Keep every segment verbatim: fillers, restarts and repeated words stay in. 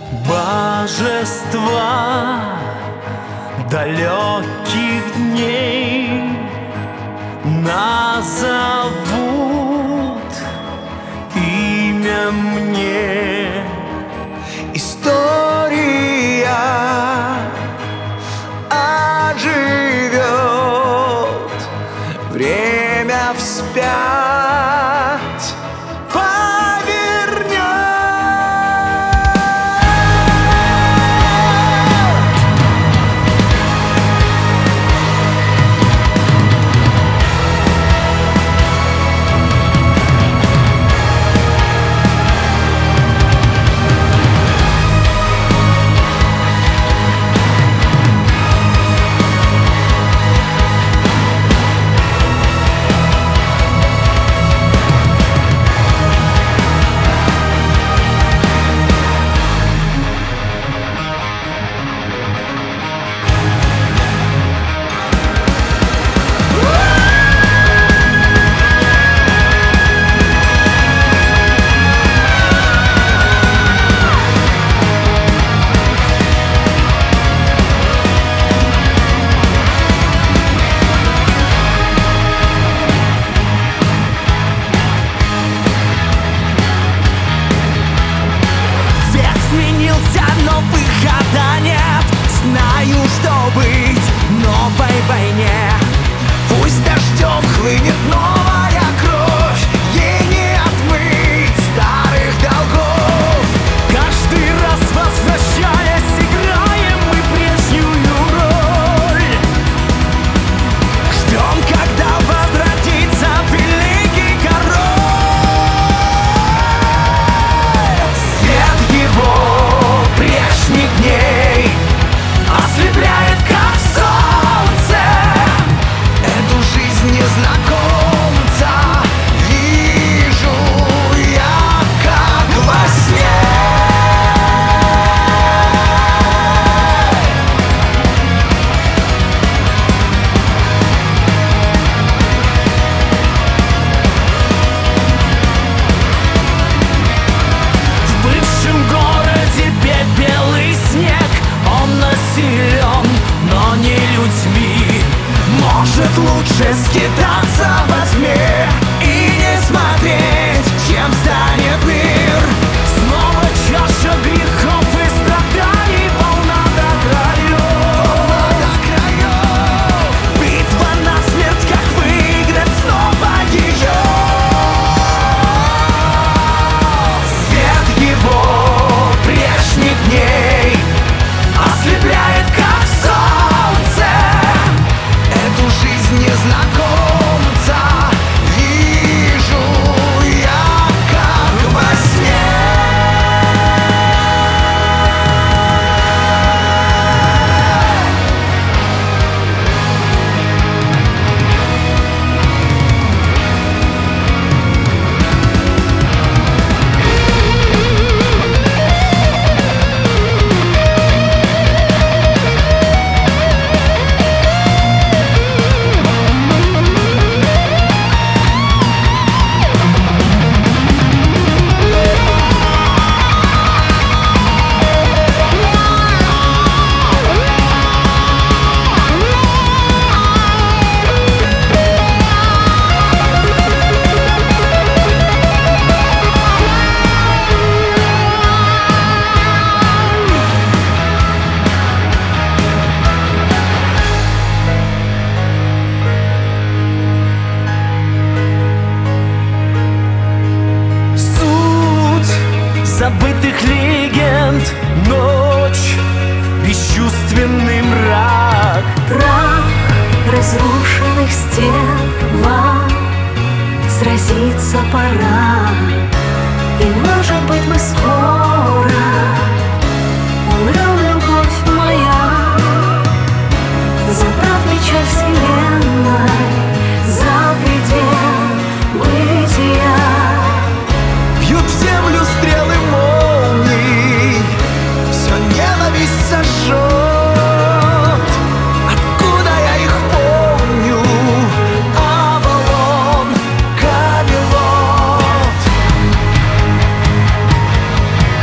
Божества далеких дней назовут имя мне. История оживет, время вспять повернет. Но выхода нет. Знаю, что быть в новой войне. Пусть дождем хлынет новая кровь, ей не отмыть старых долгов. Каждый раз возвращаясь, играем мы прежнюю роль. Ждем, когда возродится великий король. Свет его прежних дней ослепляет, как солнце. Эту жизнь незнакомца вижу я, как во сне. В бывшем городе белый снег, он населен, но не людьми. Может, лучше скитаться во тьме и не смотреть, чем станет мир. Снова чаша грехов и страданий, волна до краев. Битва на смерть, как выиграть снова ее. Свет его прежних дней ослепляет, как солнце. Эту жизнь незнакомца вижу я, как во сне. Забытых легенд, ночь, бесчувственный мрак. Прах разрушенных стен, вам сразиться пора. И может быть мы скоро умрем, любовь моя. Забрав печаль вселенной за предел бытия. Бьют в землю стрелы молний, все ненависть сожжет. Откуда я их помню? Авалон, Камелот.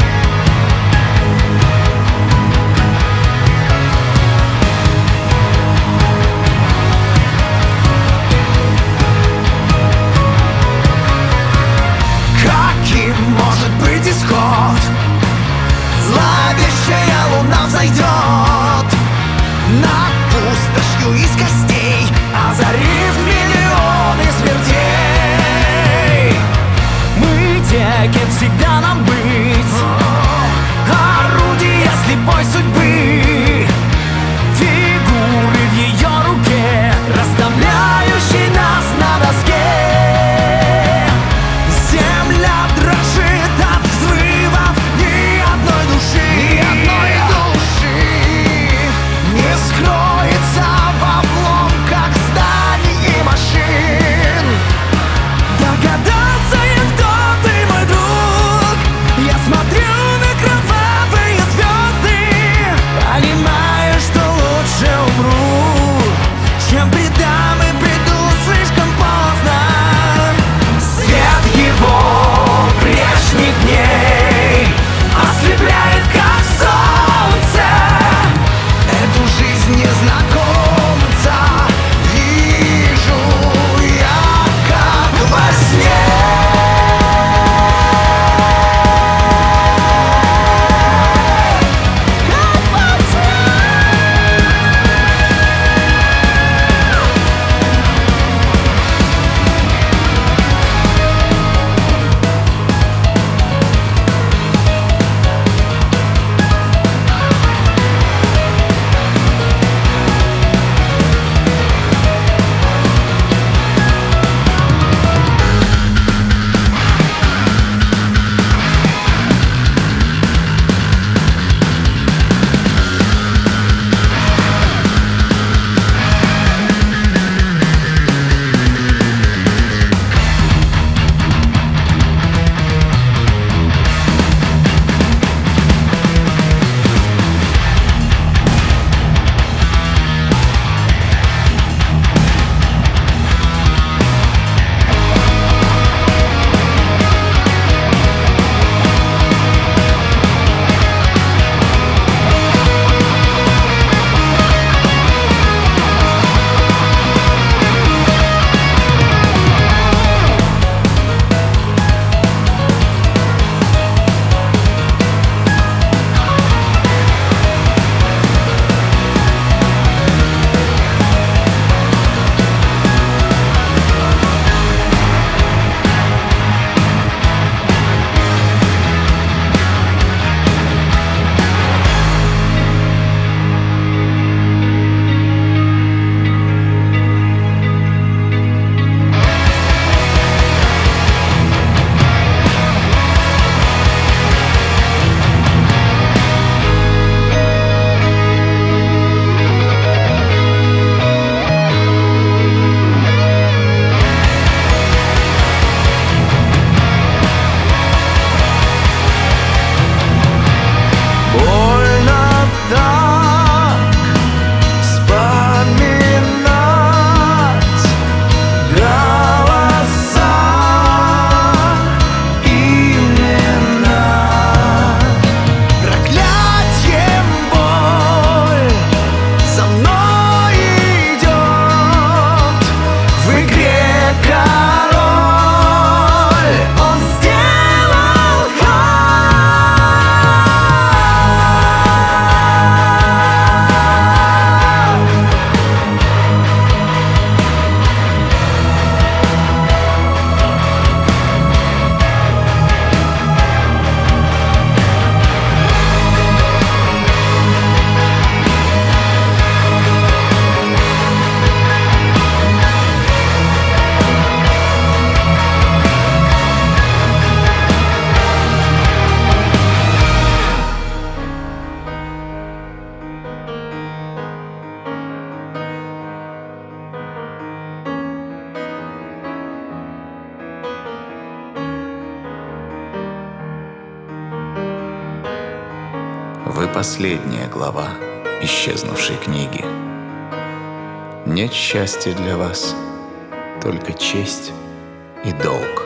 Вы последняя глава исчезнувшей книги. Нет счастья для вас, только честь и долг.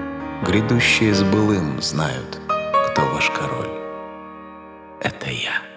Грядущие с былым знают, кто ваш король. Это я.